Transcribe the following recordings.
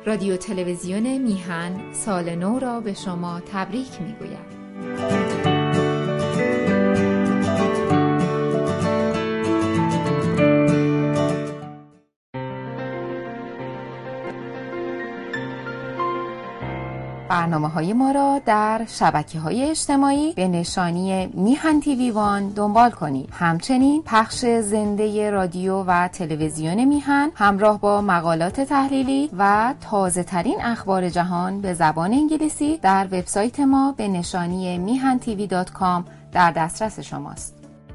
رادیو تلویزیون میهن سال نو را به شما تبریک میگوید. برنامه‌های ما را در شبکه‌های اجتماعی به نشانی میهن تیوی وان دنبال کنید. همچنین پخش زنده رادیو و تلویزیون میهن همراه با مقالات تحلیلی و تازه‌ترین اخبار جهان به زبان انگلیسی در وبسایت ما به نشانی mihantv.com در دسترس شماست.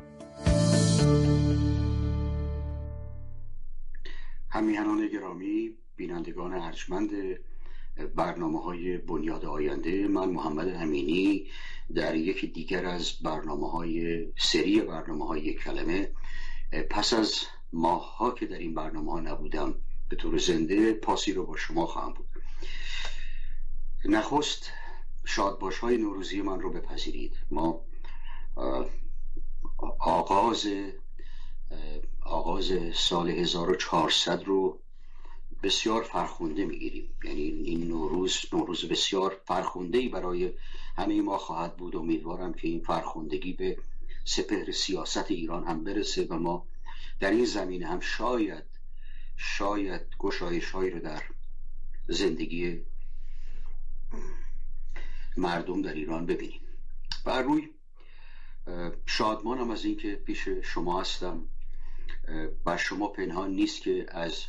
همیهنان گرامی، بینندگان ارجمند برنامه‌های بنیاد آینده، من محمد امینی در یکی دیگر از برنامه‌های سری برنامه‌های یک کلمه پس از ماه‌ها که در این برنامه‌ها نبودم به طور زنده پاسی رو با شما خواهم بود. نخست شادباش‌های نوروزی من رو بپذیرید. ما آغاز سال 1400 رو بسیار فرخنده میگیریم. یعنی این نوروز بسیار فرخنده‌ای برای همه ما خواهد بود. امیدوارم که این فرخندگی به سپهر سیاست ایران هم برسه و ما در این زمینه هم شاید گشایش‌هایی رو در زندگی مردم در ایران ببینیم. بر روی شادمانم از این که پیش شما هستم. بر شما پنهان نیست که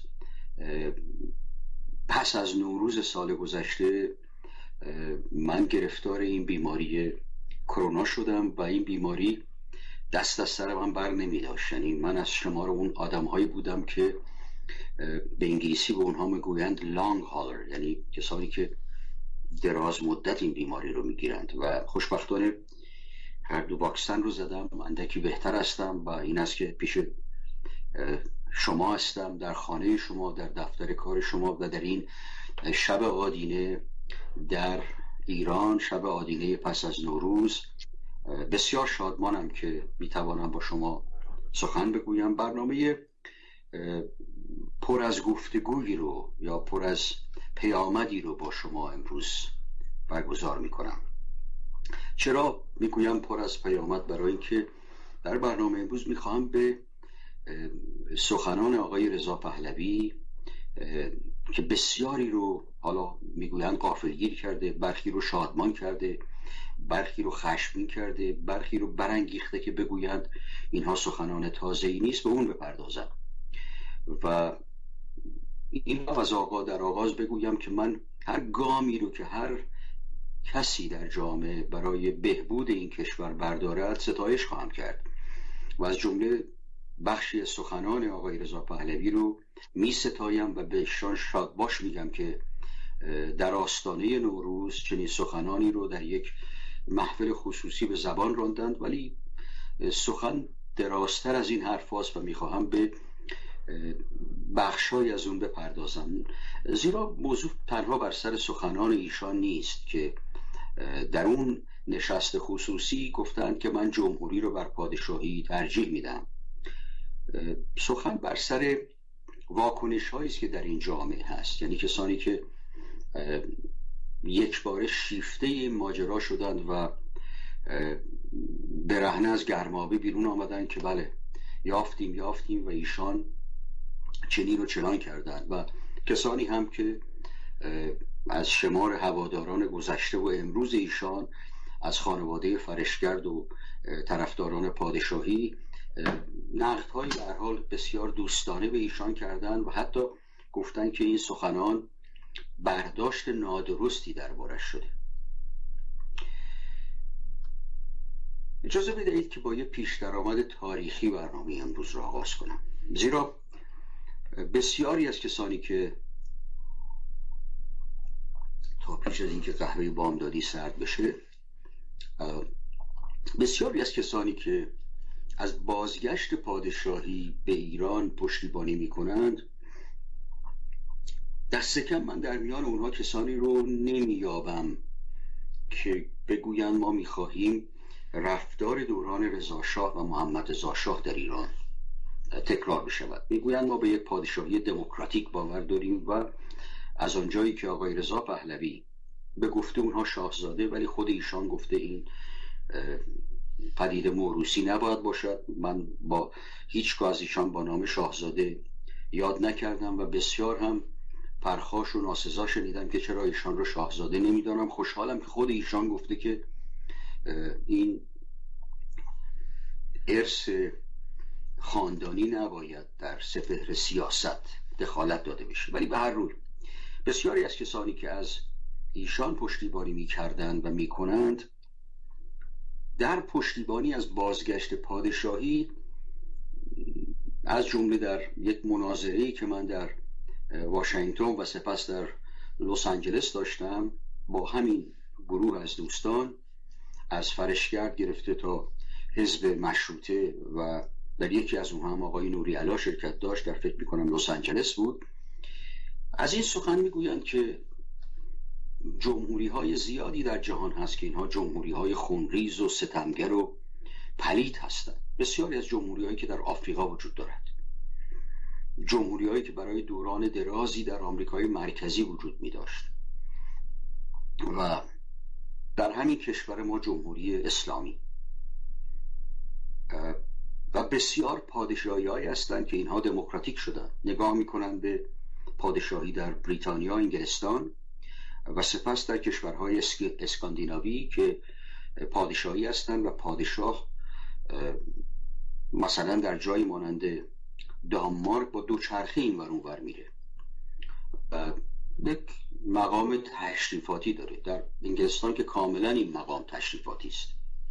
پس از نوروز سال گذشته من گرفتار این بیماری کرونا شدم و این بیماری دست از سر من بر نمی داشت. یعنی من از شمار اون آدم‌هایی بودم که به انگلیسی به اونها میگویند لانگ هالر، یعنی کسانی که دراز مدت این بیماری رو میگیرند و خوشبختانه هر دو واکسن رو زدم، اندکی بهتر هستم و این است که پیش شما هستم، در خانه شما، در دفتر کار شما و در این شب آدینه در ایران، شب آدینه پس از نوروز. بسیار شادمانم که میتوانم با شما سخن بگویم. برنامه پر از گفتگویی رو یا پر از پیامدی رو با شما امروز برگزار میکنم. چرا میگویم پر از پیامد؟ برای اینکه در برنامه امروز میخواهم به سخنان آقای رضا پهلوی که بسیاری رو حالا میگویند غافلگیر کرده، برخی رو شادمان کرده، برخی رو خشمگین کرده، برخی رو برانگیخته که بگویند اینها سخنان تازه‌ای نیست، به اون بپردازم. و این از در آغاز بگویم که من هر گامی رو که هر کسی در جامعه برای بهبود این کشور بردارد ستایش خواهم کرد و از جمله بخشی از سخنان آقای رضا پهلوی رو می ستایم و به ایشان شادباش میگم که در آستانه نوروز چنین سخنانی رو در یک محفل خصوصی به زبان راندند. ولی سخن درازتر از این حرف هاست و میخواهم به بخشای از اون بپردازم، زیرا موضوع تنها بر سر سخنان ایشان نیست که در اون نشست خصوصی گفتند که من جمهوری رو بر پادشاهی ترجیح میدم. سخن بر سر واکنش هایی است که در این جامعه هست، یعنی کسانی که یک باره شیفته این ماجرا شدند و برهنه از گرمابه بیرون آمدند که بله یافتیم و ایشان چنین و چنان کردند، و کسانی هم که از شمار هواداران گذشته و امروز ایشان از خانواده فرشگرد و طرفداران پادشاهی نقدهایی در حال بسیار دوستانه به ایشان کردند و حتی گفتند که این سخنان برداشت نادرستی دربارش شده. اجازه بدهید که با یه پیش درآمد تاریخی برنامه امروز را آغاز کنم، زیرا بسیاری از کسانی که تا پیش از اینکه قهوه بامدادی سرد بشه، بسیاری از کسانی که از بازگشت پادشاهی به ایران پشتیبانی میکنند، دست کم من در میان اونها کسانی رو نمیابم که بگویند ما میخواهیم رفتار دوران رضاشاه و محمد رضاشاه در ایران تکرار بشود. میگویند ما به یک پادشاهی دموکراتیک باور داریم و از آنجایی که آقای رضا پهلوی به گفته اونها شاهزاده، ولی خود ایشان گفته این پدیده موروثی نباید باشد. من با هیچگاه از ایشان با نام شاهزاده یاد نکردم و بسیار هم پرخاش و ناسزا شنیدم که چرا ایشان رو شاهزاده نمیدانم. خوشحالم که خود ایشان گفته که این ارث خاندانی نباید در سپهر سیاست دخالت داده بشه. ولی به هر روی بسیاری از کسانی که از ایشان پشتیبانی می‌کردند و می‌کنند در پشتیبانی از بازگشت پادشاهی، از جمله در یک مناظره‌ای که من در واشنگتن و سپس در لس آنجلس داشتم با همین گروه از دوستان، از فرشگرد گرفته تا حزب مشروطه، و در یکی از اونها هم آقای نوری علا شرکت داشت، در فکر میکنم لس آنجلس بود، از این سخن میگویند که جمهوری های زیادی در جهان هست که اینها جمهوری های خونریز و ستمگر و پلید هستند. بسیاری از جمهوری هایی که در آفریقا وجود دارد، جمهوری هایی که برای دوران درازی در آمریکای مرکزی وجود می داشت و در همین کشور ما جمهوری اسلامی، و بسیار پادشاهی هایی هستند که اینها دموکراتیک شدن. نگاه میکنن به پادشاهی در بریتانیا، انگلستان و سپس در کشورهای اسکاندیناوی که پادشاهی هستند و پادشاه مثلا در جایی مانند دانمارک با دوچرخه این ور اون ور میره و یک مقام تشریفاتی داره. در انگلستان که کاملا این مقام تشریفاتی است.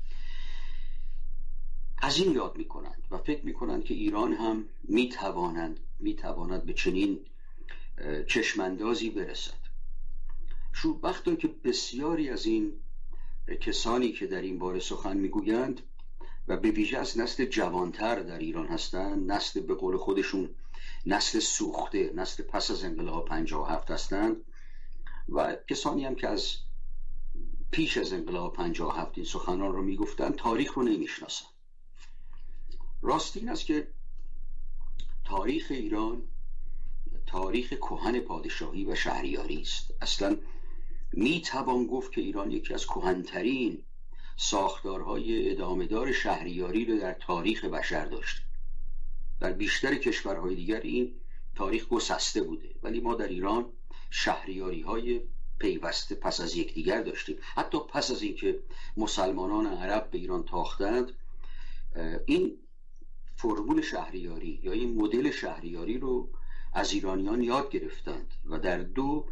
از این یاد میکنند و فکر میکنند که ایران هم میتواند به چنین چشماندازی برسد. شوربخت که بسیاری از این کسانی که در این باره سخن میگویند و به ویژه از نسل جوانتر در ایران هستند، نسل به قول خودشون نسل سوخته، نسل پس از انقلاب 57 هستند، و کسانی هم که از پیش از انقلاب 57 این سخنان رو میگفتند تاریخ رو نمیشناسند. راست این است که تاریخ ایران تاریخ کهن پادشاهی و شهریاری است. اصلا میتوان گفت که ایران یکی از کهن‌ترین ساختارهای ادامه‌دار شهریاری رو در تاریخ بشر داشت. در بیشتر کشورهای دیگر این تاریخ گسسته بوده، ولی ما در ایران شهریاری‌های پیوسته پس از یکدیگر داشتیم. حتی پس از اینکه مسلمانان عرب به ایران تاختند، این فرمول شهریاری یا این مدل شهریاری رو از ایرانیان یاد گرفتند و در دو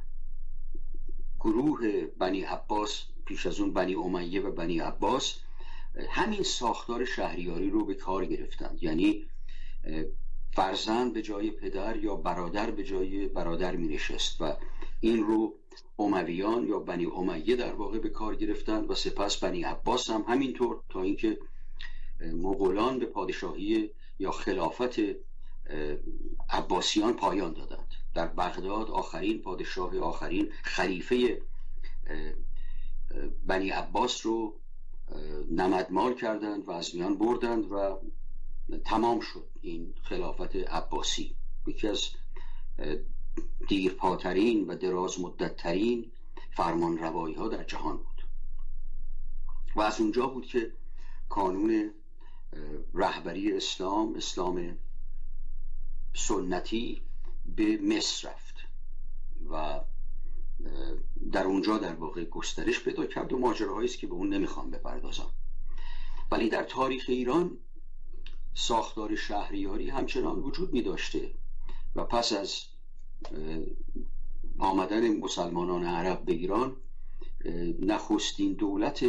گروه بنی عباس، پیش از اون بنی امیه و بنی عباس، همین ساختار شهریاری رو به کار گرفتند. یعنی فرزند به جای پدر یا برادر به جای برادر می نشست و این رو امویان یا بنی امیه در واقع به کار گرفتند و سپس بنی عباس هم همینطور، تا اینکه مغولان به پادشاهی یا خلافت عباسیان پایان دادند. در بغداد آخرین پادشاه، آخرین خلیفه بنی عباس رو نمدمال کردند و از میان بردند و تمام شد این خلافت عباسی، یکی از دیرپاترین و دراز مدتترین فرمان روایی ها در جهان بود. و از اونجا بود که کانون رهبری اسلام سنتی به مصر رفت و در اونجا در واقع گسترش پیدا کرد و ماجراهایی است که به اون نمیخوام بپردازم. ولی در تاریخ ایران ساختار شهریاری همچنان وجود می داشته و پس از آمدن مسلمانان عرب به ایران، نخستین دولت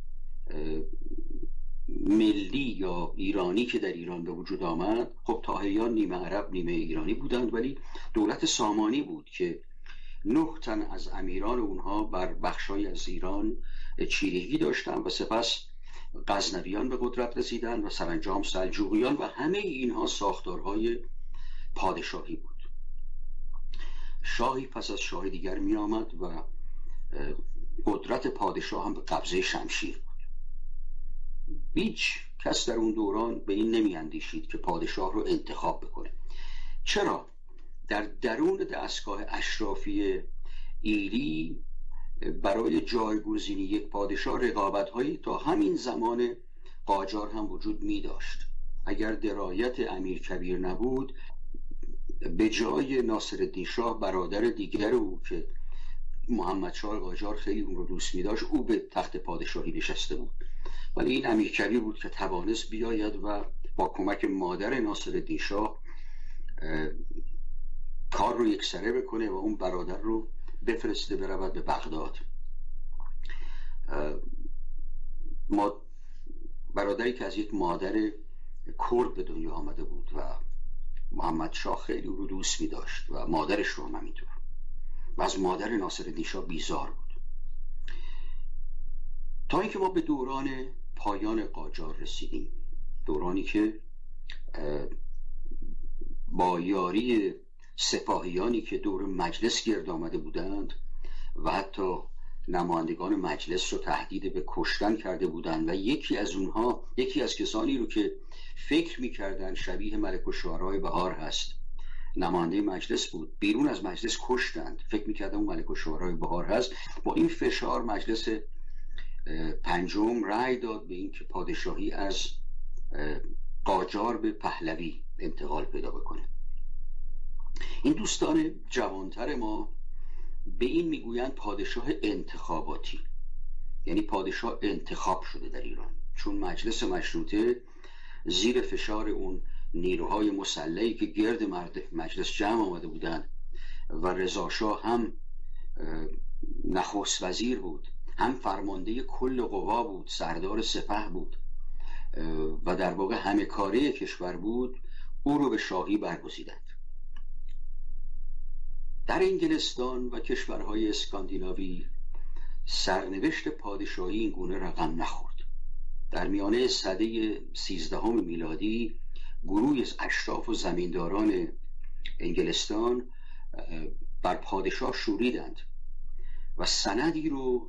ملی یا ایرانی که در ایران به وجود آمد، خب طاهریان نیمه عرب نیمه ایرانی بودند، ولی دولت سامانی بود که 9 تن از امیران اونها بر بخشای از ایران چیرگی داشتند و سپس غزنویان به قدرت رسیدند و سرانجام سلجوقیان، و همه اینها ساختارهای پادشاهی بود. شاهی پس از شاه دیگر می آمد و قدرت پادشاه هم به قبضه شمشیر بود. هیچ کس در اون دوران به این نمی اندیشید که پادشاه رو انتخاب بکنه. چرا؟ در درون دستگاه اشرافی ایلی برای جایگزینی یک پادشاه رقابت‌هایی تا همین زمان قاجار هم وجود می داشت. اگر درایت امیرکبیر نبود، به جای ناصرالدین شاه برادر دیگر او که محمد شاه قاجار خیلی اون رو دوست می داشت، او به تخت پادشاهی نشسته بود. ولی این امیرکبیر بود که توانست بیاید و با کمک مادر ناصرالدین شاه کار رو یکسره بکنه و اون برادر رو بفرسته برود به بغداد. برادری که از یک مادر کرد به دنیا آمده بود و محمد شاه خیلی او رو دوست می داشت و مادرش رو هم همینطور، و از مادر ناصرالدین شاه بیزار بود. تا اینکه ما به دوران پایان قاجار رسیدیم، دورانی که با یاری سپاهیانی که دور مجلس گرد آمده بودند و حتی نمایندگان مجلس رو تهدید به کشتن کرده بودند و یکی از کسانی رو که فکر می‌کردند شبیه ملک الشعراء بهار هست، نماینده مجلس بود، بیرون از مجلس کشتند. فکر می‌کردن اون ملک الشعراء بهار هست. با این فشار مجلس پنجم رأی داد به اینکه پادشاهی از قاجار به پهلوی انتقال پیدا بکنه. این دوستان جوانتر ما به این میگویند پادشاه انتخاباتی، یعنی پادشاه انتخاب شده در ایران، چون مجلس مشروطه زیر فشار اون نیروهای مسلحی که گرد مجلس جمع آمده بودند و رضا شاه هم نخست وزیر بود، هم فرمانده کل قوا بود، سردار سپه بود و در واقع همه کاره کشور بود، او رو به شاهی برگزیدند. در انگلستان و کشورهای اسکاندیناوی سرنوشت پادشاهی این گونه رقم نخورد. در میانه سده 13 میلادی گروهی از اشراف و زمینداران انگلستان بر پادشاه شوریدند و سندی رو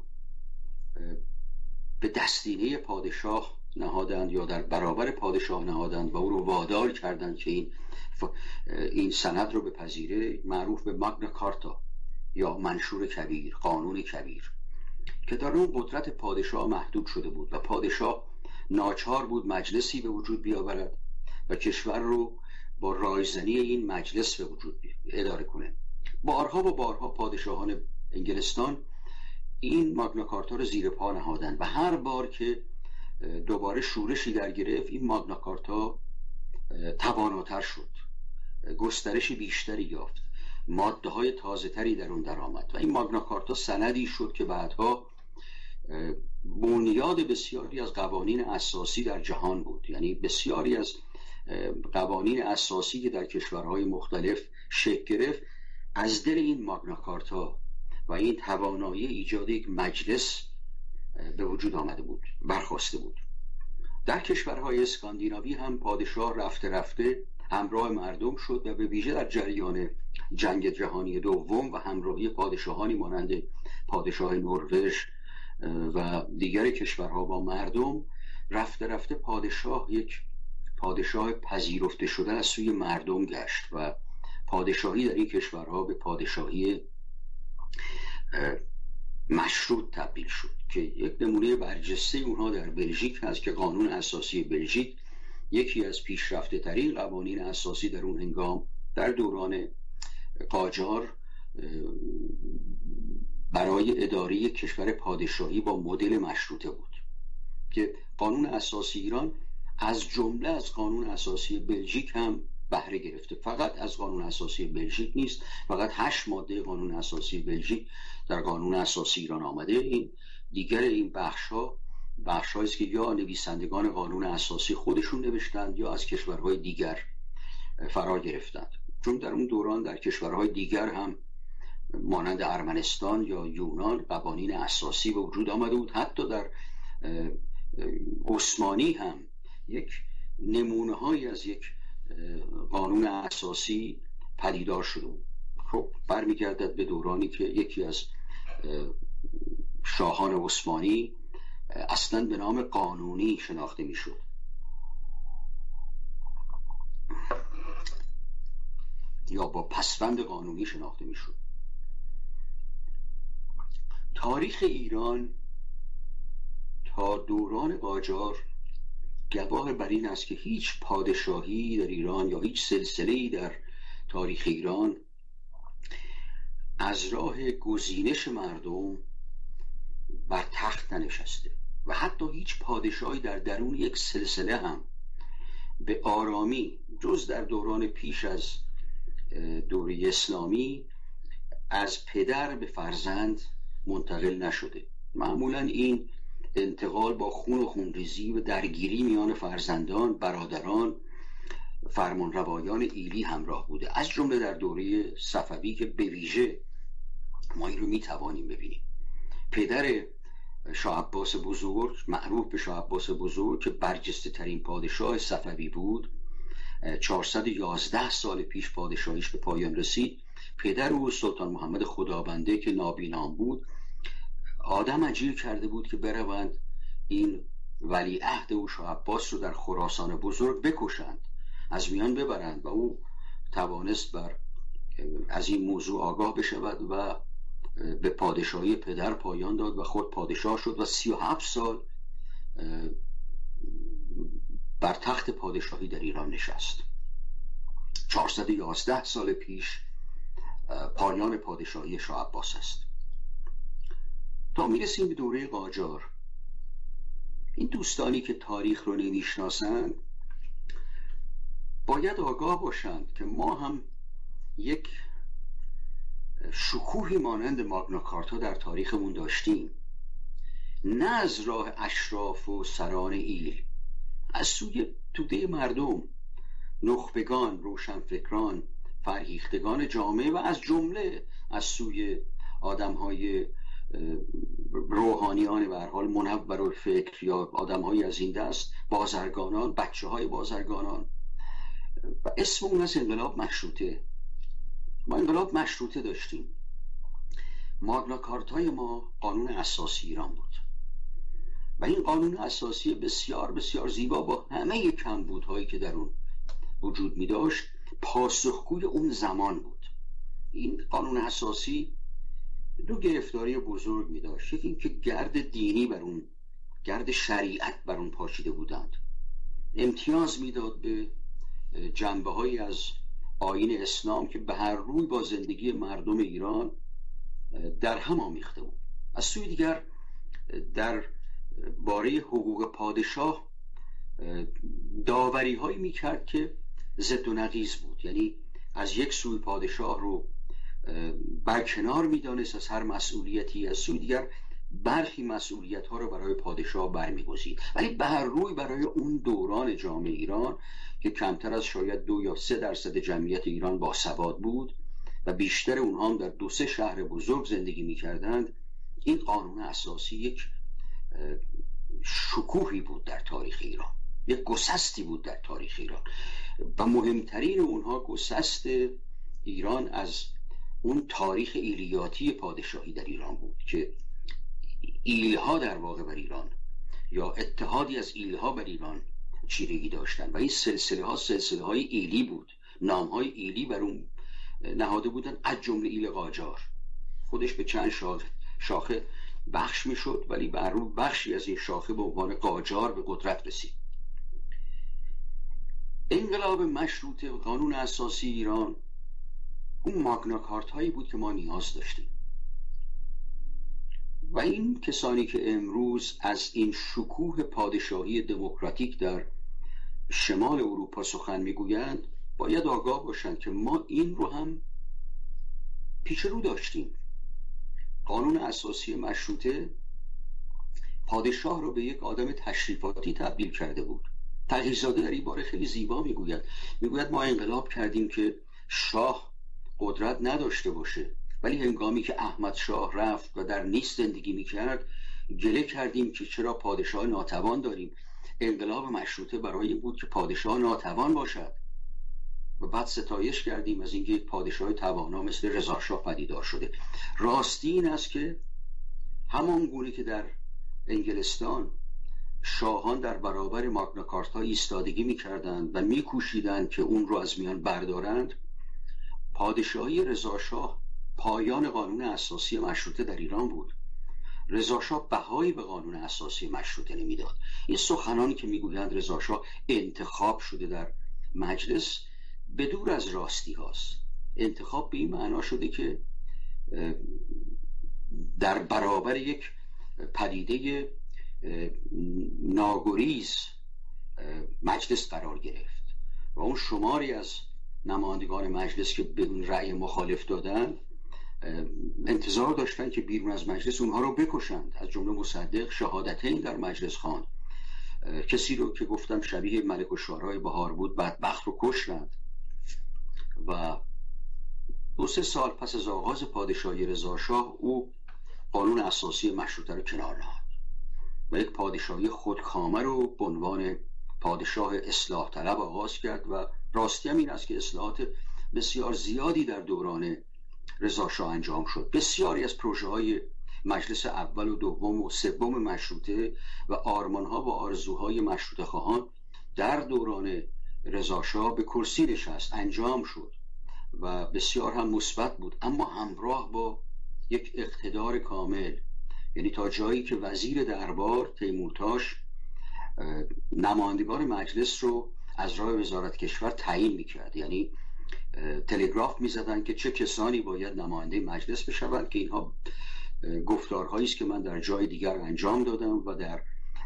به دستینه پادشاه نهادند یا در برابر پادشاه نهادند و او رو وادار کردند که این سند رو بپذیره، معروف به ماگنا کارتا یا منشور کبیر، قانون کبیر، که در اون قدرت پادشاه محدود شده بود و پادشاه ناچار بود مجلسی به وجود بیاورد و کشور رو با رایزنی این مجلس به وجود اداره کنه. بارها و بارها پادشاهان انگلستان این ماگنا کارتا رو زیر پا نهادند و هر بار که دوباره شورشی در گرفت، این ماگنا کارتا تواناتر شد، گسترش بیشتری یافت، ماده های تازه تری در اون در آمد و این ماگنا کارتا سندی شد که بعدها بنیاد بسیاری از قوانین اساسی در جهان بود. یعنی بسیاری از قوانین اساسی که در کشورهای مختلف شکل گرفت از دل این ماگنا کارتا و این توانایی ایجاد یک مجلس به وجود آمده بود، برخاسته بود. در کشورهای اسکاندیناوی هم پادشاه رفته رفته همراه مردم شد و به ویژه در جریان جنگ جهانی دوم و همراهی پادشاهانی مانند پادشاه نروژ و دیگر کشورها با مردم، رفته رفته پادشاه یک پادشاه پذیرفته شده از سوی مردم گشت و پادشاهی در این کشورها به پادشاهی مشروط تبدیل شد که یک نمونه برجسته اونها در بلژیک هست که قانون اساسی بلژیک یکی از پیشرفته ترین قوانین اساسی در اون هنگام در دوران قاجار برای اداره کشور پادشاهی با مدل مشروطه بود که قانون اساسی ایران از جمله از قانون اساسی بلژیک هم بهره گرفته. فقط از قانون اساسی بلژیک نیست، فقط 8 ماده قانون اساسی بلژیک در قانون اساسی ایران آمده. این دیگر این بخش‌هایی است که یا نویسندگان قانون اساسی خودشون نوشتند یا از کشورهای دیگر فرا گرفتند، چون در اون دوران در کشورهای دیگر هم مانند ارمنستان یا یونان قوانین اساسی به وجود آمده بود. حتی در عثمانی هم یک نمونه‌هایی از یک قانون اساسی پدیدار شده بود. خب برمیگردد به دورانی که یکی از شاهان عثمانی اصلا به نام قانونی شناخته میشد. یا با پسوند قانونی شناخته میشد. تاریخ ایران تا دوران قاجار گواه بر این است که هیچ پادشاهی در ایران یا هیچ سلسله‌ای در تاریخ ایران از راه گزینش مردم بر تخت ننشسته و حتی هیچ پادشاهی در درون یک سلسله هم به آرامی جز در دوران پیش از دوره اسلامی از پدر به فرزند منتقل نشده. معمولا این انتقال با خون و خونریزی و درگیری میان فرزندان، برادران، فرمانروایان ایلی همراه بوده، از جمله در دوره صفوی که به ویژه ما این رو میتوانیم ببینیم. پدر شاه عباس بزرگ، معروف به شاه عباس بزرگ، که برجسته ترین پادشاه صفوی بود، 411 سال پیش پادشاهیش به پایان رسید. پدر او سلطان محمد خدابنده که نابینام بود، آدم اجیر کرده بود که بروند این ولیعهد او شاه عباس رو در خراسان بزرگ بکشند، از میان ببرند، و او توانست از این موضوع آگاه بشود و به پادشاهی پدر پایان داد و خود پادشاه شد و 37 سال بر تخت پادشاهی در ایران نشست. 411 سال پیش پایان پادشاهی شاه عباس است. تا میرسیم به دوره قاجار، این دوستانی که تاریخ رو نمیشناسند باید آگاه باشند که ما هم یک شکوهی مانند ماگنا کارتا در تاریخمون داشتیم، نه از راه اشراف و سران ایل، از سوی توده مردم، نخبگان، روشنفکران، فرهیختگان جامعه و از جمله از سوی آدمهای روحانیان به هر حال منور الفکر یا آدمهای از این دست، بازرگانان، بچه‌های بازرگانان. و اسم اون از انقلاب مشروطه. ما انقلاب مشروطه داشتیم. ماگنا کارتای ما قانون اساسی ایران بود و این قانون اساسی بسیار بسیار زیبا با همه کمبودهایی که در اون وجود می داشت پاسخگوی اون زمان بود. این قانون اساسی دو گرفتاری بزرگ می داشت. یکی این که گرد دینی بر اون، گرد شریعت بر اون پاشیده بودند. امتیاز میداد به جنبه هایی از آیین اسلام که به هر روی با زندگی مردم ایران در هم آمیخته بود. از سوی دیگر در باره حقوق پادشاه داوری هایی میکرد که ضد و نقیض بود. یعنی از یک سوی پادشاه رو برکنار میدانست از هر مسئولیتی، از سوی دیگر برخی مسئولیت ها رو برای پادشاه برمیگزید. ولی به هر روی برای اون دوران جامعه ایران که کمتر از شاید 2 یا 3% جمعیت ایران باسواد بود و بیشتر اونها هم در 2-3 شهر بزرگ زندگی میکردند، این قانون اساسی یک شکوهی بود در تاریخ ایران، یک گسستی بود در تاریخ ایران و مهمترین اونها گسست ایران از اون تاریخ ایلیاتی پادشاهی در ایران بود که ایلها در واقع بر ایران یا اتحادی از ایلها بر ایران چیرگی داشتن و این سلسله های ایلی بود. نام های ایلی بر اون نهاده بودن، از جمله ایل قاجار. خودش به چند شاخه بخش می شد ولی بر اون بخشی از این شاخه به عنوان قاجار به قدرت رسید. انقلاب مشروطه و قانون اساسی ایران اون ماگنا کارت هایی بود که ما نیاز داشتیم و این کسانی که امروز از این شکوه پادشاهی دموکراتیک در شمال اروپا سخن میگویند باید آگاه باشند که ما این رو هم پیش رو داشتیم. قانون اساسی مشروطه پادشاه رو به یک آدم تشریفاتی تبدیل کرده بود. تقی‌زاده در این باره خیلی زیبا میگوید ما انقلاب کردیم که شاه قدرت نداشته باشه، ولی هنگامی که احمد شاه رفت و در نیست زندگی میکرد گله کردیم که چرا پادشاه ناتوان داریم. انقلاب مشروطه برای بود که پادشاه ناتوان باشد و بعد ستایش کردیم از اینکه یک پادشاه توانا مثل رضا شاه پدیدار شده. راستی این است که همان گونه که در انگلستان شاهان در برابر ماگنا کارتا ایستادگی میکردند و میکوشیدند که اون رو از میان بردارند، پادشاهی رضا شاه پایان قانون اساسی مشروطه در ایران بود رضا شاه بهایی به قانون اساسی مشروطه نمیداد. این سخنانی که میگویند رضا شاه انتخاب شده در مجلس به دور از راستی هاست. انتخاب به این معنا شده که در برابر یک پدیده ناگریز مجلس قرار گرفت و اون شماری از نمایندگان مجلس که به اون رأی مخالف دادن انتظار داشتن که بیرون از مجلس اونها رو بکشند. از جمله مصدق شهادتین در مجلس خواند. کسی رو که گفتم شبیه ملک الشعرای بهار بود بدبخت رو کشتند. و 2-3 سال پس از آغاز پادشاهی رضا شاه او قانون اساسی مشروطه رو کنار نهاد و یک پادشاهی خودکامه رو به عنوان پادشاه اصلاح طلب آغاز کرد و راستی هم این است که اصلاحات بسیار زیادی در دوران رضا شاه انجام شد. بسیاری از پروژه های مجلس اول و دوم و سوم مشروطه و آرمان ها و آرزوهای مشروطه خواهان در دوران رضا شاه به کرسی نشست، انجام شد و بسیار هم مثبت بود، اما همراه با یک اقتدار کامل. یعنی تا جایی که وزیر دربار تیمورتاش نمایندگان مجلس رو از راه وزارت کشور تعیین میکرد. یعنی تلگراف میزدن که چه کسانی باید نماینده مجلس بشوند، که اینها گفتارهایی است که من در جای دیگر انجام دادم و در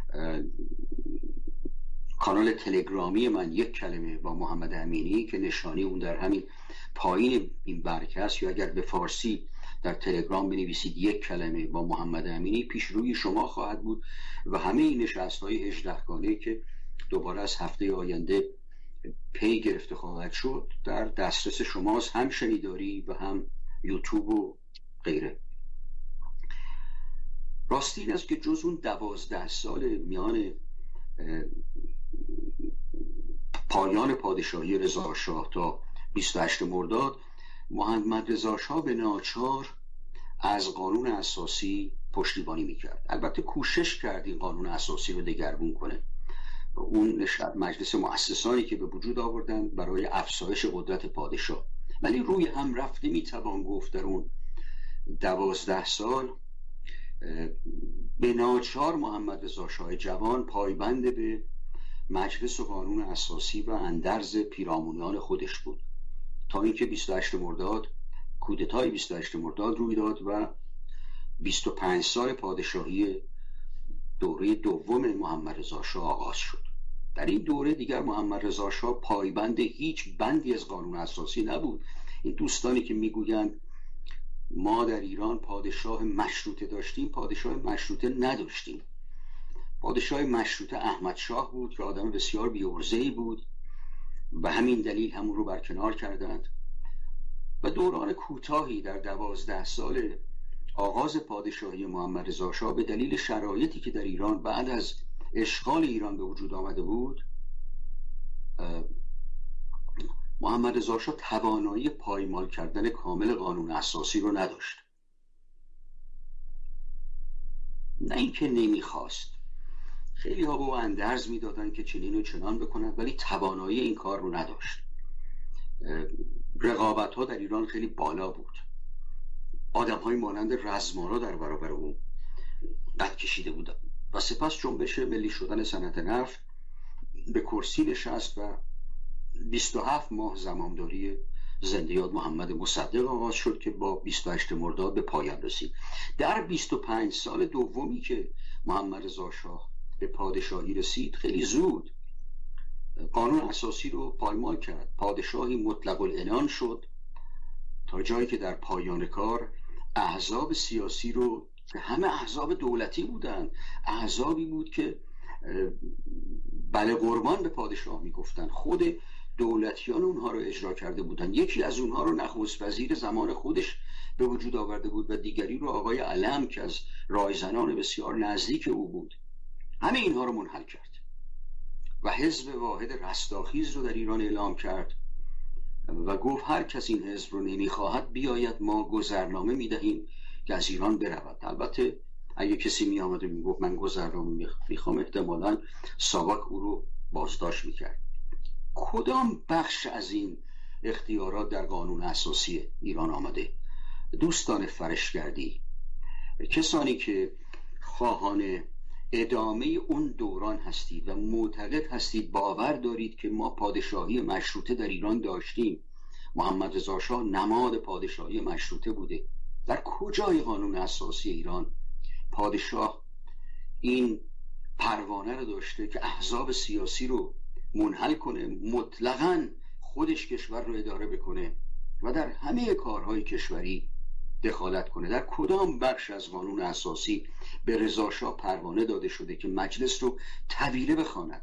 کانال تلگرامی من یک کلمه با محمد امینی که نشانی اون در همین پایین این برکه است، یا اگر به فارسی در تلگرام بنویسید یک کلمه با محمد امینی پیش روی شما خواهد بود و همه این نشست‌های 18 گانه که دوباره از هفته آینده پی گرفته خواهد شد در دسترس شماست، هم شنیداری و هم یوتیوب و غیره. راستی این است که جز اون 12 سال میان پایان پادشاهی رضا شاه تا 28 مرداد محمد رضا شاه به ناچار از قانون اساسی پشتیبانی میکرد. البته کوشش کرد این قانون اساسی رو دگرگون کنه. اون مجلس مؤسسانی که به وجود آوردن برای افزایش قدرت پادشاه، ولی روی هم رفته میتوان گفت در اون 12 سال به ناچار محمد رضا شاه جوان پایبند به مجلس و قانون اساسی و اندرز پیرامونیان خودش بود تا اینکه 28 مرداد کودتای 28 مرداد روی داد و 25 سال پادشاهی دوره دوم محمد رضا شاه آغاز شد. در این دوره دیگر محمد رضا شاه پایبند هیچ بندی از قانون اساسی نبود. این دوستانی که میگویند ما در ایران پادشاه مشروطه داشتیم، پادشاه مشروطه نداشتیم. پادشاه مشروطه احمد شاه بود که آدم بسیار بی‌عرضه‌ای بود و همین دلیل همون رو برکنار کردند و دوران کوتاهی در 12 سال آغاز پادشاهی محمد رضا شاه به دلیل شرایطی که در ایران بعد از اشغال ایران به وجود آمده بود، محمد رضا شاه توانایی پایمال کردن کامل قانون اساسی رو نداشت. نه اینکه نمیخواست، خیلی ها به او اندرز میدادن که چنین و چنان بکنند، ولی توانایی این کار رو نداشت. رقابت ها در ایران خیلی بالا بود. آدم های مانند رزمارا در برابر اون قد کشیده بودن و سپس جنبش ملی شدن صنعت نفت به کرسی نشست و 27 ماه زمامداری زنده یاد محمد مصدق آغاز شد که با 28 مرداد به پایان رسید. در 25 سال دومی که محمد رضا شاه به پادشاهی رسید خیلی زود قانون اساسی رو پایمال کرد. پادشاهی مطلق العنان شد تا جایی که در پایان کار احزاب سیاسی رو که همه احزاب دولتی بودن، احزابی بود که بله قربان به پادشاه میگفتن، خود دولتیان اونها رو اجرا کرده بودن. یکی از اونها رو نخست وزیر زمان خودش به وجود آورده بود و دیگری رو آقای علم که از رایزنان بسیار نزدیک او بود. همه اینها رو منحل کرد و حزب واحد رستاخیز رو در ایران اعلام کرد و گفت هر کس این حزب رو نمیخواهد بیاید ما گذرنامه میدهیم که از ایران برود. البته اگه کسی میآمد و میگفت من گذرنامه میخوام، احتمالاً ساواک او رو بازداشت میکرد. کدام بخش از این اختیارات در قانون اساسی ایران آمده؟ دوستان فرشگردی، کسانی که خواهان ادامه اون دوران هستید و معتقد هستید، باور دارید که ما پادشاهی مشروطه در ایران داشتیم، محمد رضا شاه نماد پادشاهی مشروطه بوده، در کجای قانون اساسی ایران پادشاه این پروانه رو داشته که احزاب سیاسی رو منحل کنه، مطلقاً خودش کشور رو اداره بکنه و در همه کارهای کشوری دخالت کنه؟ در کدام بخش از قانون اساسی به رضا شاه پروانه داده شده که مجلس رو طویله بخواند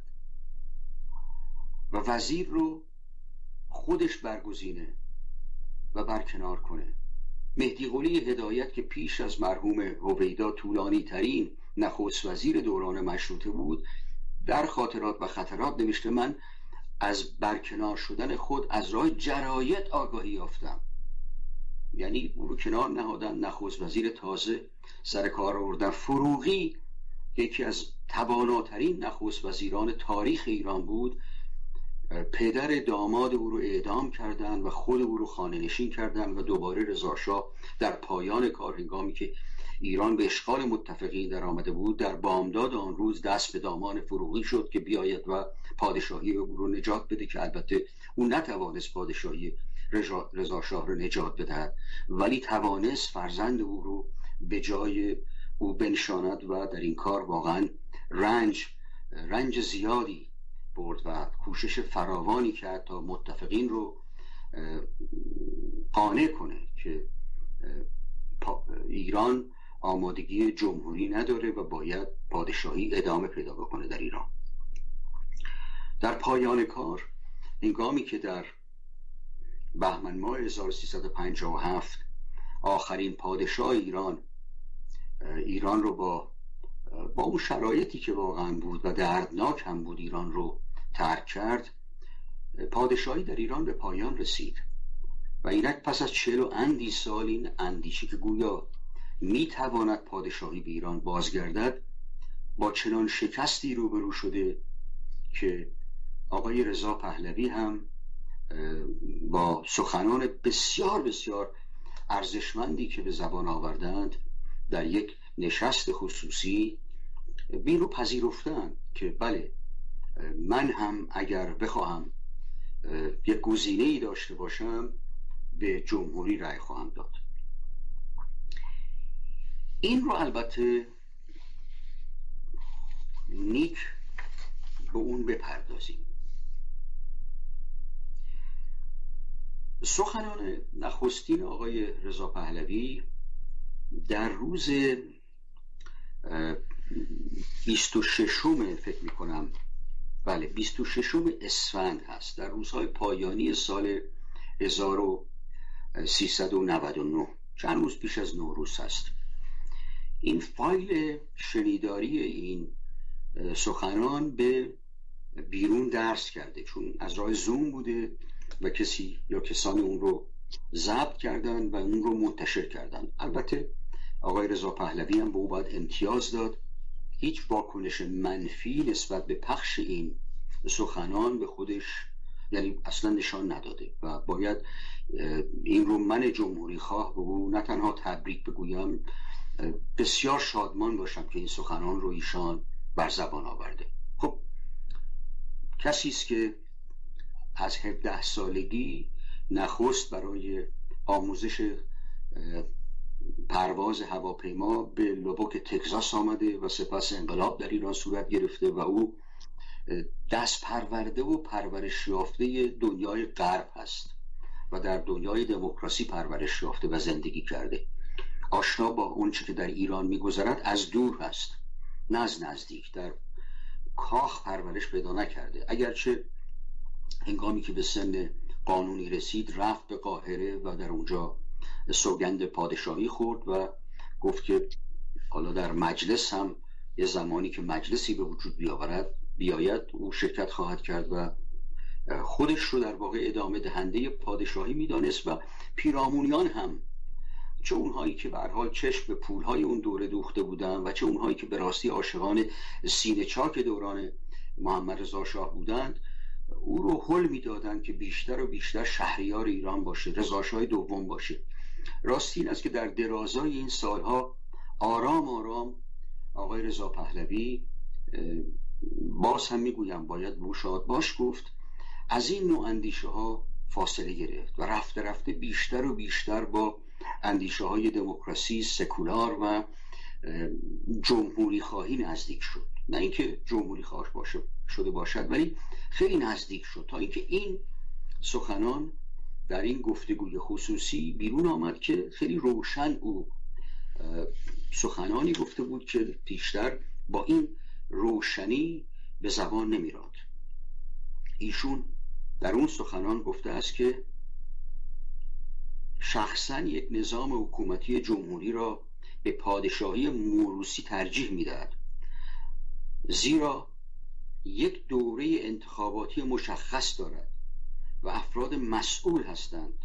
و وزیر رو خودش برگزینه و برکنار کنه؟ مهدی قلی هدایت که پیش از مرحوم هویدا طولانی ترین نخست وزیر دوران مشروطه بود، در خاطرات و خطرات نوشته من از برکنار شدن خود از راه جراید آگاهی یافتم. یعنی او رو کنار نهادن، نخست وزیر تازه سر کار آوردن. فروغی یکی از تواناترین نخست وزیران تاریخ ایران بود، پدر داماد او رو اعدام کردن و خود او رو خانه نشین کردن و دوباره رضا شاه در پایان کار، هنگامی که ایران به اشغال متفقین در آمده بود، در بامداد آن روز دست به دامان فروغی شد که بیاید و پادشاهی او رو نجات بده، که البته او نتوانست پادشاهی رضا شاه رو نجات بدهد، ولی توانست فرزند او رو به جای او بنشاند و در این کار واقعا رنج زیادی برد و کوشش فراوانی کرد تا متفقین رو قانع کنه که ایران آمادگی جمهوری نداره و باید پادشاهی ادامه پیدا بکنه در ایران. در پایان کار، هنگامی که در بهمن ماه 1357 آخرین پادشاه ایران رو با اون شرایطی که واقعا بود و دردناک هم بود ایران رو ترک کرد، پادشاهی در ایران به پایان رسید و اینک پس از 40 اندی سال این اندیشه که گویا میتواند پادشاهی به ایران بازگردد با چنان شکستی روبرو شده که آقای رضا پهلوی هم با سخنان بسیار بسیار ارزشمندی که به زبان آوردند در یک نشست خصوصی بین رو پذیرفتند که بله، من هم اگر بخواهم یک گزینه‌ای داشته باشم به جمهوری رأی خواهم داد. این رو البته نیک به اون بپردازیم. سخنان نخستین آقای رضا پهلوی در روز 26 فکر میکنم، بله 26 اسفند هست، در روزهای پایانی سال 1399، چند روز پیش از نوروز هست. این فایل شنیداری این سخنان به بیرون درس کرده، چون از راه زوم بوده و کسی یا کسانی اون رو ضبط کردن و اون رو منتشر کردن. البته آقای رضا پهلوی هم به او باید امتیاز داد، هیچ واکنش منفی نسبت به پخش این سخنان به خودش یعنی اصلا نشان نداده و باید این رو من جمهوری خواه به او نه تنها تبریک بگویم، بسیار شادمان باشم که این سخنان رو ایشان بر زبان آورده. خب کسی است که از 17 سالگی نخست برای آموزش پرواز هواپیما به لوبوک تگزاس آمده و سپس انقلاب در ایران صورت گرفته و او دست پرورده و پرورش یافته دنیای غرب هست و در دنیای دموکراسی پرورش یافته و زندگی کرده. آشنا با اون چه که در ایران میگذرد از دور هست، نه از نزدیک. در کاخ پرورش پیدا نکرده، اگرچه هنگامی که به سن قانونی رسید رفت به قاهره و در اونجا سوگند پادشاهی خورد و گفت که حالا در مجلس هم یه زمانی که مجلسی به وجود بیاید او شرکت خواهد کرد و خودش رو در واقع ادامه دهنده پادشاهی میدانست و پیرامونیان هم، چه اونهایی که به هر حال چشم به پولهای اون دوره دوخته بودن و چه اونهایی که به راستی عاشقان سینه چاک دوران محمد رضا شاه بودند، او رو حل میدادند که بیشتر و بیشتر شهریار ایران باشه، رضا شاه دوم باشه. راستی این است که در درازای این سالها آرام آرام آقای رضا پهلوی باز هم میگویم باید شاد باش گفت، از این نوع اندیشه ها فاصله گرفت و رفته رفته بیشتر و بیشتر با اندیشه های دموکراسی سکولار و جمهوری خواهی نزدیک شد. نه اینکه جمهوری خواه شده باشد، ولی خیلی نزدیک شد، تا اینکه این سخنان در این گفتگوی خصوصی بیرون آمد که خیلی روشن او سخنانی گفته بود که پیشتر با این روشنی به زبان نمی‌راند. ایشون در اون سخنان گفته است که شخصا یک نظام حکومتی جمهوری را به پادشاهی موروثی ترجیح می‌دهد، زیرا یک دوره انتخاباتی مشخص دارد و افراد مسئول هستند.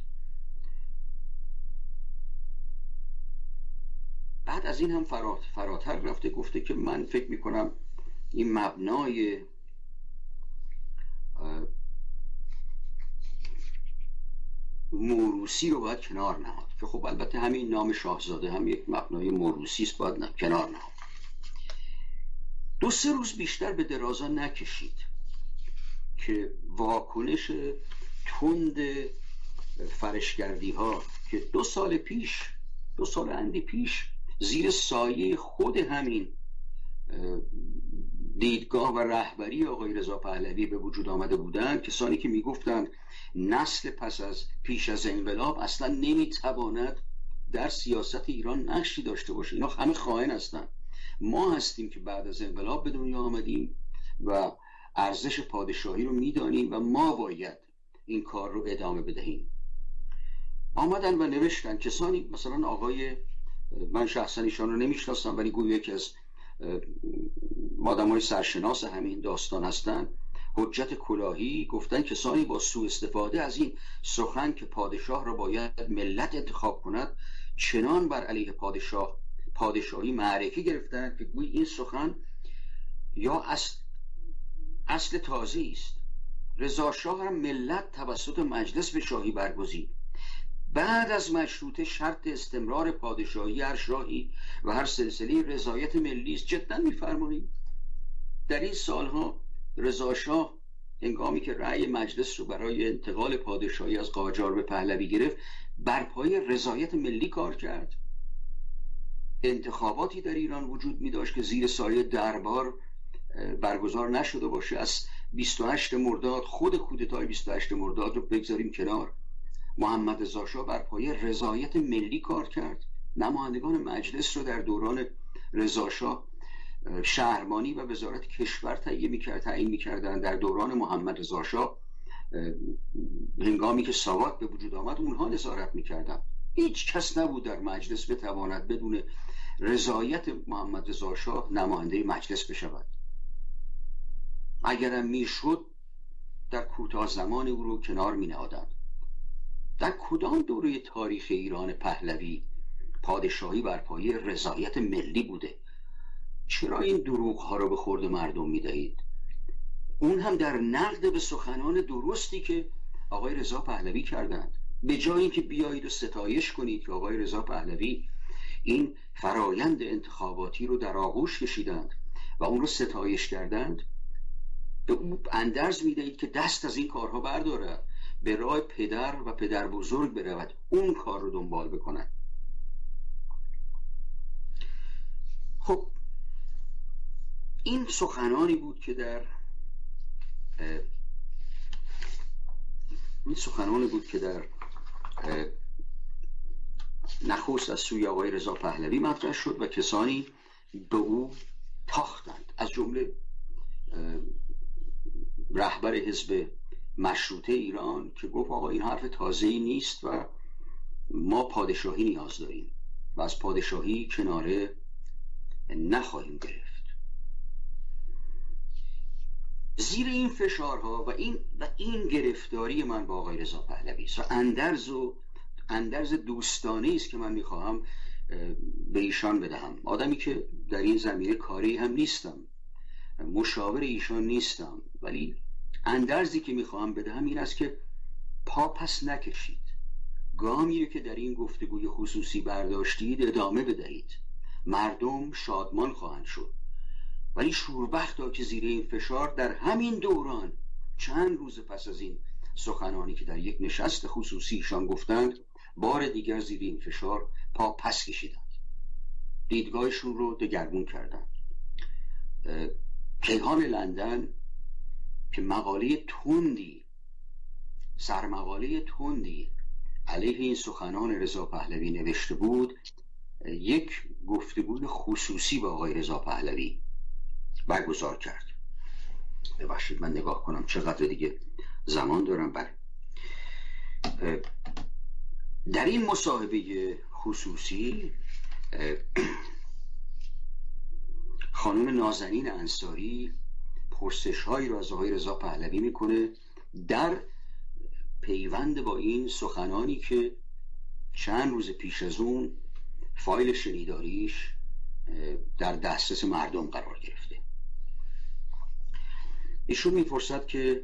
بعد از این هم فراتر رفته گفته که من فکر میکنم این مبنای موروثی رو باید کنار نهاد، که خب البته همین نام شاهزاده هم یک مبنای موروثی است، باید کنار نهاد. 2-3 روز بیشتر به درازا نکشید که واکنش تند فرشگردی ها که 2 سال اندی پیش زیر سایه خود همین دیدگاه و رهبری آقای رضا پهلوی به وجود آمده بودند، کسانی که میگفتند نسل پیش از انقلاب اصلا نمیتواند در سیاست ایران نقشی داشته باشه، اینا همه خائن هستند، ما هستیم که بعد از انقلاب به دنیا آمدیم و ارزش پادشاهی رو میدانیم و ما باید این کار رو ادامه بدهیم. آمدن و نوشتن کسانی، مثلا آقای، من شخصا ایشان رو نمیشناسم ولی گویا یکی از آدمای سرشناس همین داستان هستن، حجت کلاهی، گفتن کسانی با سوء استفاده از این سخن که پادشاه را باید ملت انتخاب کند چنان بر علیه پادشاهی معرکه گرفتن که گویا این سخن یا اصل تازه است. رضا شاه هم ملت توسط مجلس به شاهی برگزید. بعد از مشروطه شرط استمرار پادشاهی هر شاهی و هر سلسله رضایت ملی است. جدا می‌فرمایید در این سالها رضا شاه هنگامی که رأی مجلس رو برای انتقال پادشاهی از قاجار به پهلوی گرفت، بر پایه رضایت ملی کار کرد. انتخاباتی در ایران وجود می داشت که زیر سایه دربار برگزار نشده باشه. از 28 مرداد، خود کودتای 28 مرداد رو بگذاریم کنار، محمد رضا شاه بر پایه رضایت ملی کار کرد. نمایندگان مجلس رو در دوران رضا شاه شهربانی و وزارت کشور تعیین می‌کردند. در دوران محمد رضا شاه هنگامی که ساواک به وجود آمد اونها نظارت می‌کردند. هیچ کس نبود در مجلس بتواند بدون رضایت محمد رضا شاه نماینده مجلس بشود. اگرم میشد در کوتاه زمان او رو کنار می‌نهادند. در کدام دوره تاریخ ایران پهلوی پادشاهی بر پایه رضایت ملی بوده؟ چرا این دروغ ها رو به خورد مردم میدهید؟ اون هم در نقد به سخنان درستی که آقای رضا پهلوی کردند. به جای اینکه بیایید و ستایش کنید که آقای رضا پهلوی این فرایند انتخاباتی رو در آغوش کشیدند و اون رو ستایش کردند، به اون اندرز میدهید که دست از این کارها بردارد، به راه پدر و پدر بزرگ برود، اون کار رو دنبال بکنند. خب این سخنانی بود که در نخست از سوی آقای رضا پهلوی مطرح شد و کسانی به او تاختند، از جمله رهبر حزب مشروطه ایران که گفت آقا این حرف تازه‌ای نیست و ما پادشاهی نیاز داریم و از پادشاهی کناره نخواهیم گرفت. زیر این فشارها و این گرفتاری من با آقای رضا پهلوی و اندرز دوستانه است که من میخواهم به ایشان بدهم، آدمی که در این زمینه کاری هم نیستم، مشاور ایشان نیستم، ولی اندرزی که میخواهم بدهم این است که پا پس نکشید، گامی که در این گفتگوی خصوصی برداشتید ادامه بدهید مردم شادمان خواهند شد. ولی شوربختا که زیر این فشار در همین دوران چند روز پس از این سخنانی که در یک نشست خصوصی ایشان گفتند، بار دیگر زیر این فشار پا پس کشیدند، دیدگاهشون رو دگرگون کردند. کیهان لندن که سرمقاله تندی علیه این سخنان رضا پهلوی نوشته بود، یک گفتگوی خصوصی با آقای رضا پهلوی برگزار کرد. ببخشید من نگاه کنم چقدر دیگه زمان دارم. در این مصاحبه خصوصی خانم نازنین انصاری پرسش هایی را از آقای رضا پهلوی میکنه در پیوند با این سخنانی که چند روز پیش از اون فایل شنیداریش در دسترس مردم قرار گرفته. ایشون میپرسد که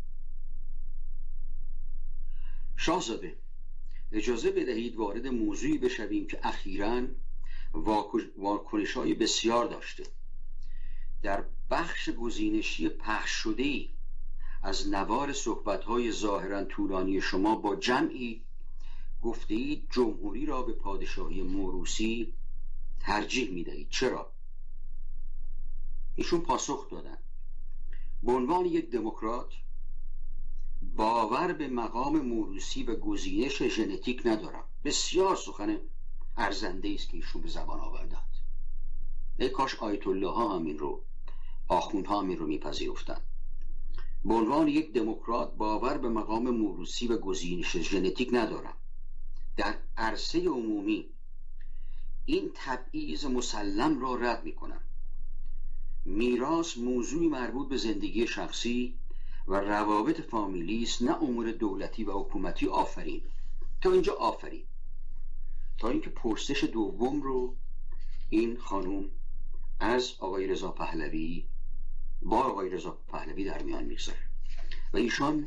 شاهزاده اجازه بدهید وارد موضوعی بشویم که اخیراً واکنش‌های بسیار داشته. در بخش گزینشی پخش شده‌ای از نوار صحبت‌های ظاهراً طولانی شما با جمعی گفته‌اید جمهوری را به پادشاهی موروثی ترجیح می‌دهید. چرا؟ ایشون پاسخ دادن به عنوان یک دموکرات باور به مقام موروثی و گزینش ژنتیک ندارم. بسیار سخن ارزنده است که ایشون به زبان آوردند. ای کاش آیت الله ها همین رو، آخوندها همین رو میپذیرفتند. به عنوان یک دموکرات باور به مقام موروثی و گزینش ژنتیک ندارم. در عرصه عمومی این تبعیض مسلم را رد میکنم. میراث موضوعی مربوط به زندگی شخصی و روابط فامیلی است، نه امور دولتی و حکومتی. آفرین. تا اینجا آفرین. تا اینکه پرسش دوم رو این خانم از آقای رضا پهلوی با آقای رضا پهلوی در میان میگذاره و ایشان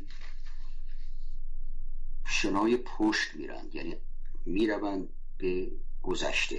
شنای پشت میرند، یعنی میروند به گذشته.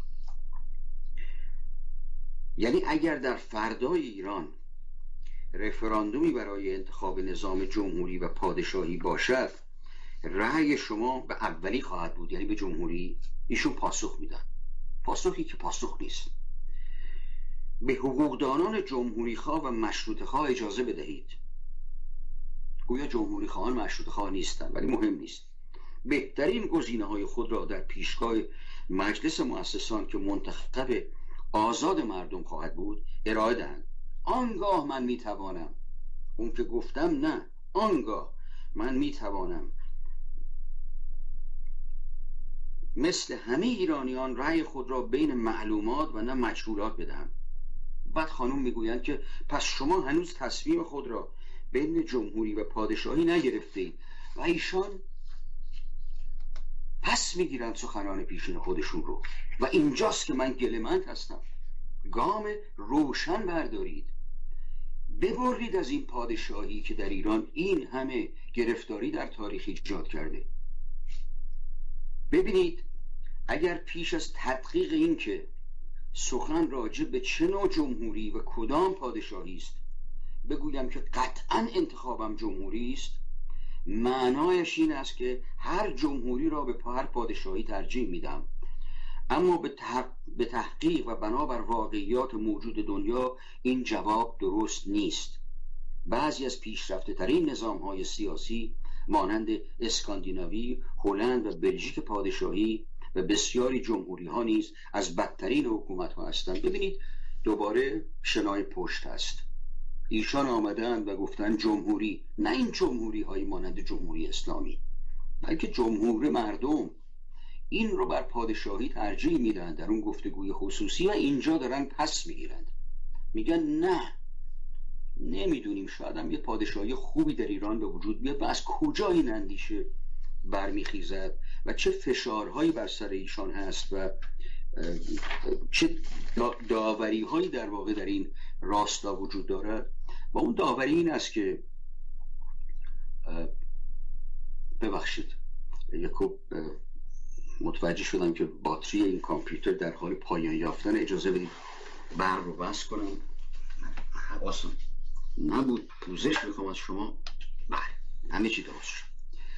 یعنی اگر در فردای ایران رفراندومی برای انتخاب نظام جمهوری و پادشاهی باشد، رأی شما به اولی خواهد بود، یعنی به جمهوری. ایشون پاسخ میدن، پاسخی که پاسخ نیست. به حقوقدانان جمهوری خواه و مشروطه خواه اجازه بدهید. گویا جمهوری خواهان مشروطه خواه نیستن، ولی مهم نیست. بهترین گزینه های خود را در پیشگاه مجلس مؤسسان که منتخب آزاد مردم خواهد بود ارائه دهند. آنگاه من میتوانم، اون که گفتم نه، آنگاه من میتوانم مثل همه ایرانیان رأی خود را بین معلومات و نه مجهولات بدهم. بعد خانم میگویند که پس شما هنوز تصمیم خود را بین جمهوری و پادشاهی نگرفتید و ایشان پس میگیرند سخنان پیشین خودشون رو. و اینجاست که من گله‌مند هستم. گام روشن بردارید، ببرید از این پادشاهی که در ایران این همه گرفتاری در تاریخ ایجاد کرده. ببینید اگر پیش از تدقیق این که سخن راجع به چه نوع جمهوری و کدام پادشاهی است بگویم که قطعا انتخابم جمهوری است، معنایش این است که هر جمهوری را به هر پادشاهی ترجیح میدم. اما به تحقیق و بنابر واقعیات موجود دنیا این جواب درست نیست. بعضی از پیشرفته ترین نظام های سیاسی مانند اسکاندیناوی، هلند و بلژیک پادشاهی و بسیاری جمهوری ها نیز از بدترین حکومت ها هستند. ببینید دوباره شنای پشت است. ایشان آمدند و گفتن جمهوری، نه این جمهوری های مانند جمهوری اسلامی، بلکه جمهور مردم. این رو بر پادشاهی ترجیح میدن در اون گفتگوی خصوصی و اینجا دارن پس میگیرند، میگن نه نمیدونیم، شاید هم یه پادشاهی خوبی در ایران به وجود بیاد. و از کجا این اندیشه برمیخیزد و چه فشارهایی بر سر ایشان هست و چه داوری هایی در واقع در این راستا وجود دارد. و اون داوری این است که ببخشید یکو متوجه شدم که باتری این کامپیوتر در حال پایان یافتن. اجازه بدید برق رو بس کنم. حواسم نبود. پوزش میخوام از شما. بله همه چی درست شد.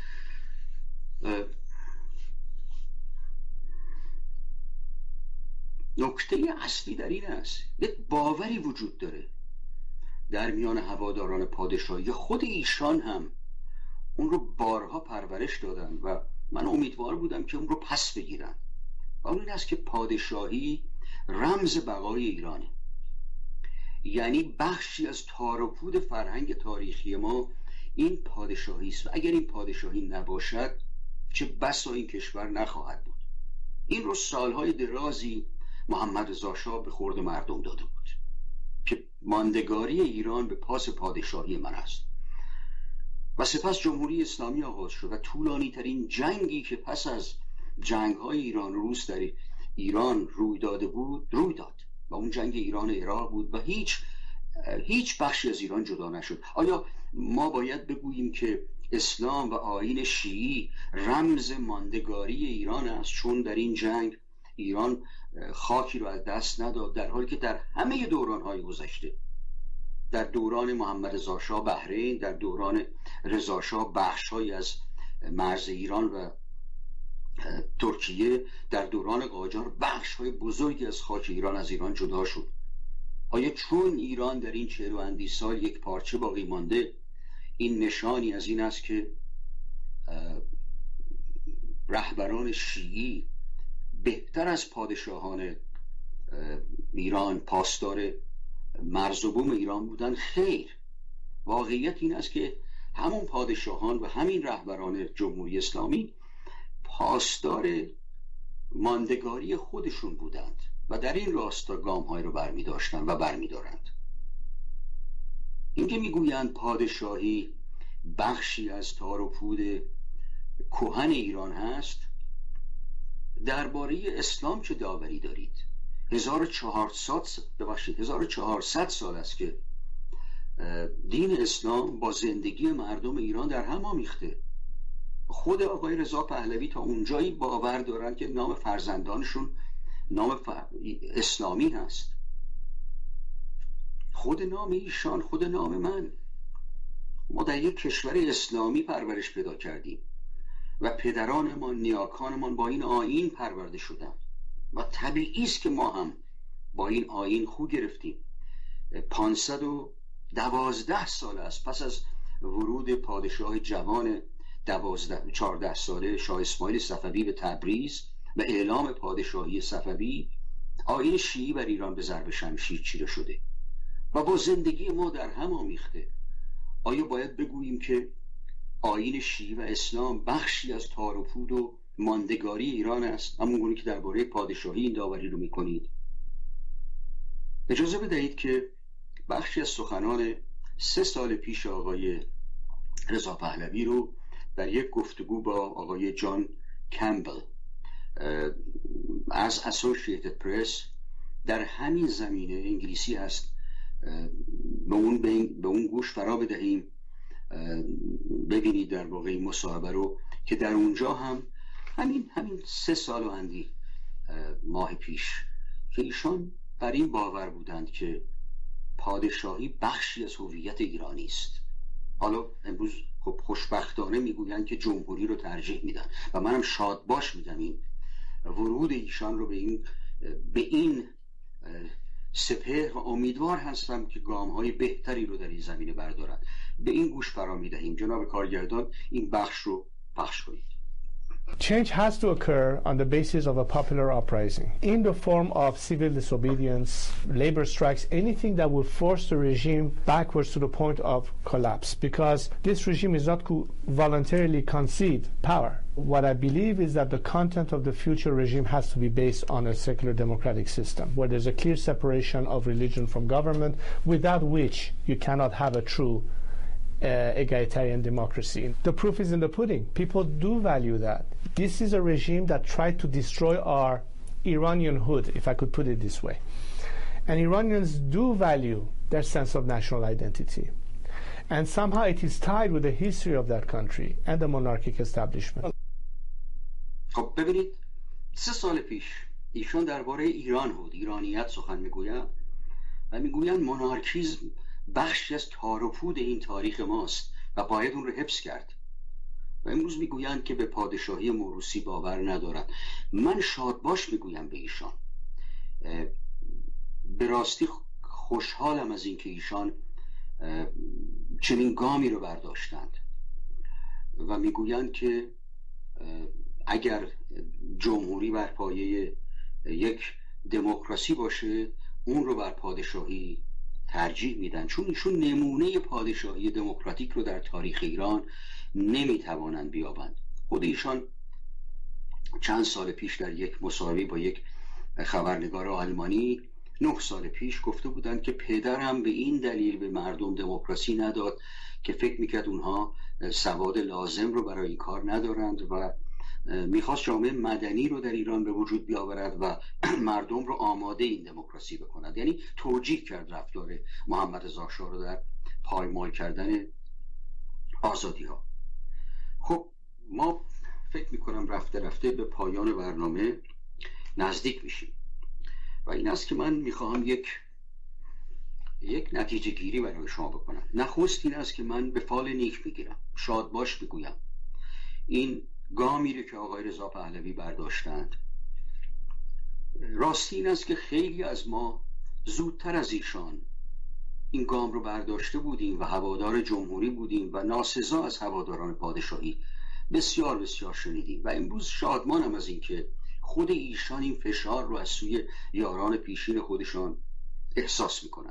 نکته اصلی در این است یک باوری وجود داره در میان هواداران پادشاهی. خود ایشان هم اون رو بارها پرورش دادن و من امیدوار بودم که اون رو پس بگیرن. اون این است که پادشاهی رمز بقای ایرانه، یعنی بخشی از تار و پود فرهنگ تاریخی ما این پادشاهی است و اگر این پادشاهی نباشد چه بسا این کشور نخواهد بود. این رو سالهای درازی محمد رضا شاه به خورد مردم داده بود که ماندگاری ایران به پاس پادشاهی من است و سپس جمهوری اسلامی آغاز شد و طولانی ترین جنگی که پس از جنگ های ایران روس در ایران روی داده بود روی داد و اون جنگ ایران عراق بود و هیچ بخشی از ایران جدا نشد. آیا ما باید بگوییم که اسلام و آیین شیعی رمز ماندگاری ایران است چون در این جنگ ایران خاکی رو از دست نداد، در حالی که در همه دوران‌های گذشته، در دوران محمد رضا شاه بحرین، در دوران رضا شاه بخش‌هایی از مرز ایران و ترکیه، در دوران قاجار بخش‌های بزرگی از خاک ایران از ایران جدا شد. آیا چون ایران در این 40 و اندی سال یک پارچه باقی مانده این نشانی از این است که رهبران شیعی بهتر از پادشاهان ایران پاسدار مرز و بوم ایران بودن؟ خیر. واقعیت این است که همون پادشاهان و همین رهبران جمهوری اسلامی پاسدار ماندگاری خودشون بودند و در این راستا گام‌های رو برمی‌داشتن و برمی‌دارند. اینکه میگویند پادشاهی بخشی از تار و پود کهن ایران هست، درباره اسلام چه داوری دارید؟ 1400 سال است که دین اسلام با زندگی مردم ایران در هم آمیخته. خود آقای رضا پهلوی تا اونجایی باور دارن که نام فرزندانشون نام اسلامی هست. خود نام ایشان، خود نام من. ما در یک کشور اسلامی پرورش پیدا کردیم و پدرانمان، نیاکانمان با این آیین پرورده شدند و طبیعی است که ما هم با این آیین خو گرفتیم. 512 سال است پس از ورود پادشاه جوان 14 ساله شاه اسماعیل صفوی به تبریز و اعلام پادشاهی صفوی، آیین شیعی بر ایران به ضرب شمشیر چیره شده و با زندگی ما در هم آمیخته. آیا باید بگوییم که آیین شیعی و اسلام بخشی از تار و پود و ماندگاری ایران است، همونگونه که درباره پادشاهی این داوری رو میکنید؟ اجازه بدهید که بخشی از سخنان 3 سال پیش آقای رضا پهلوی رو در یک گفتگو با آقای جان کمبل از اسوسییتد پرس در همین زمینه انگلیسی هست، به اون گوش فرا بدهیم، ببینید در واقع این مصاحبه رو که در اونجا هم همین 3 سال و اندی ماه پیش که ایشان بر این باور بودند که پادشاهی بخشی از هویت ایرانی است. حالا امروز خب خوشبختانه میگویند که جمهوری رو ترجیح میدن و منم شادباش میدم این ورود ایشان رو به این سپهر و امیدوار هستم که گام‌های بهتری رو در این زمینه بردارند. به این گوش فرا میدهیم. جناب کارگردان این بخش رو پخش کنید. Change has to occur on the basis of a popular uprising in the form of civil disobedience, labor strikes, anything that will force the regime backwards to the point of collapse, because this regime is not voluntarily concede power. What I believe is that the content of the future regime has to be based on a secular democratic system where there's a clear separation of religion from government, without which you cannot have a true egalitarian democracy. The proof is in the pudding. People do value that. This is a regime that tried to destroy our Iranianhood, if I could put it this way. And Iranians do value their sense of national identity. And somehow it is tied with the history of that country and the monarchic establishment. خب ببینید 3 سال پیش ایشان درباره ایران بود، ایرانیت سخن میگویند و میگویند مونارکیسم بخشی از تار و پود این تاریخ ماست و باید اون رو حفظ کرد. و امروز میگویند که به پادشاهی موروثی باور ندارند. من شادباش میگویم به ایشان، به راستی خوشحالم از اینکه ایشان چنین گامی رو برداشتند و میگویند که اگر جمهوری بر پایه یک دموکراسی باشه اون رو بر پادشاهی ترجیح میدن، چون ایشون نمونه پادشاهی دموکراتیک رو در تاریخ ایران نمیتوانند بیابند. خود ایشان چند سال پیش در یک مصاحبه با یک خبرنگار آلمانی 9 سال پیش گفته بودند که پدرم به این دلیل به مردم دموکراسی نداد که فکر میکرد اونها سواد لازم رو برای این کار ندارند و میخواست جامعه مدنی رو در ایران به وجود بیاورد و مردم رو آماده این دموکراسی بکند. یعنی توجیه کرد رفتار محمد رضا شاه رو در پایمال کردن آزادی ها. خب ما فکر میکنم رفته رفته به پایان برنامه نزدیک میشیم و این است که من میخواهم یک نتیجه گیری برای شما بکنم. نخست این است که من به فال نیک میگیرم، شادباش بگویم این گامی رو که آقای رضا پهلوی برداشتند، راستی این است که خیلی از ما زودتر از ایشان این گام رو برداشته بودیم و هوادار جمهوری بودیم و ناسزا از هواداران پادشاهی بسیار بسیار شنیدیم و امروز شادمانم از این که خود ایشان این فشار رو از سوی یاران پیشین خودشان احساس میکنن.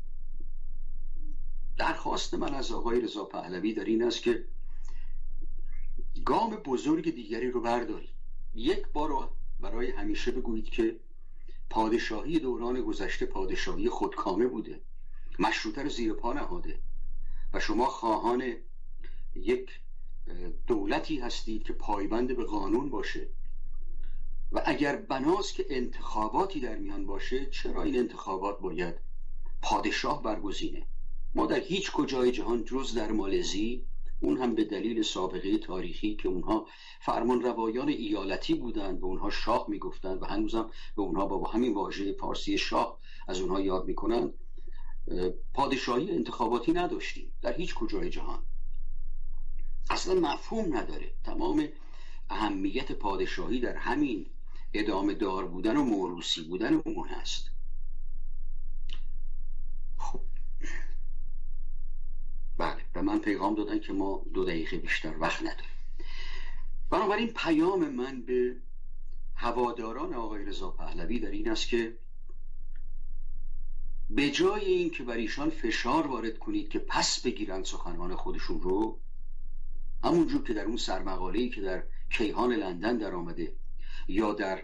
درخواست من از آقای رضا پهلوی در این است که گام بزرگ دیگری رو بردارید. یک بار برای همیشه بگویید که پادشاهی دوران گذشته پادشاهی خودکامه بوده، مشروطه رو زیر پا نهاده و شما خواهان یک دولتی هستید که پایبند به قانون باشه و اگر بناست که انتخاباتی در میان باشه، چرا این انتخابات باید پادشاه برگزینه؟ ما در هیچ کجای جهان جز در مالزی، اون هم به دلیل سابقه تاریخی که اونها فرمان روایان ایالتی بودند، به اونها شاه میگفتند و هنوزم به اونها با همین واژه فارسی شاه از اونها یاد میکنند، پادشاهی انتخاباتی نداشتیم در هیچ کجای جهان. اصلا مفهوم نداره. تمام اهمیت پادشاهی در همین ادامه دار بودن و موروثی بودن اون هست. خب بله، به من پیغام دادن که ما 2 دقیقه بیشتر وقت نداریم. بنابراین پیام من به هواداران آقای رضا پهلوی در این است که به جای این که بر ایشان فشار وارد کنید که پس بگیرند سخنان خودشون رو، همونجور که در اون سرمقاله‌ای که در کیهان لندن در آمده یا در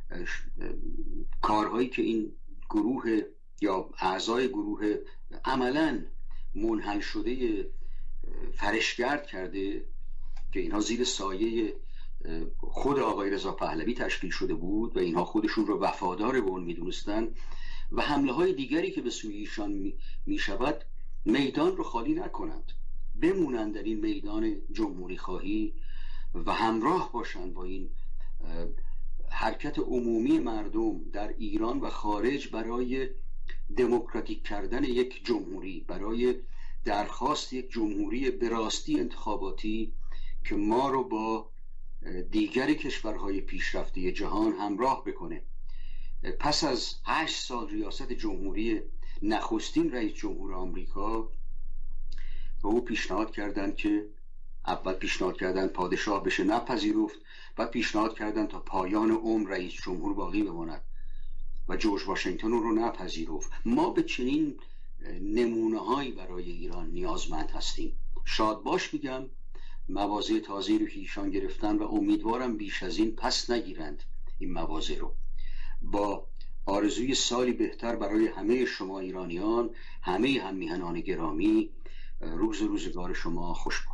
کارهایی که این گروه یا اعضای گروه عملاً منحل شده فرشگرد کرده که اینها زیر سایه خود آقای رضا پهلوی تشکیل شده بود و اینها خودشون رو وفادار به اون میدونستن و حمله های دیگری که به سوی ایشان میشود میدان رو خالی نکنند، بمونند در این میدان جمهوری خواهی و همراه باشند با این حرکت عمومی مردم در ایران و خارج برای دموکراتیک کردن یک جمهوری، برای درخواست یک جمهوری به راستی انتخاباتی که ما رو با دیگر کشورهای پیشرفته جهان همراه بکنه. پس از 8 سال ریاست جمهوری نخستین رئیس جمهور آمریکا به او پیشنهاد کردند که اول پیشنهاد کردن پادشاه بشه، نپذیرفت، بعد پیشنهاد کردن تا پایان عمر رئیس جمهور باقی بماند و جورج واشنگتن رو نپذیرفت. ما به چنین نمونه‌هایی برای ایران نیازمند هستیم. شادباش میگم مواضع تازه‌ای رو که ایشان گرفتن و امیدوارم بیش از این پس نگیرند این مواضع رو. با آرزوی سالی بهتر برای همه شما ایرانیان، همه هم میهنان گرامی، روزگار شما خوش.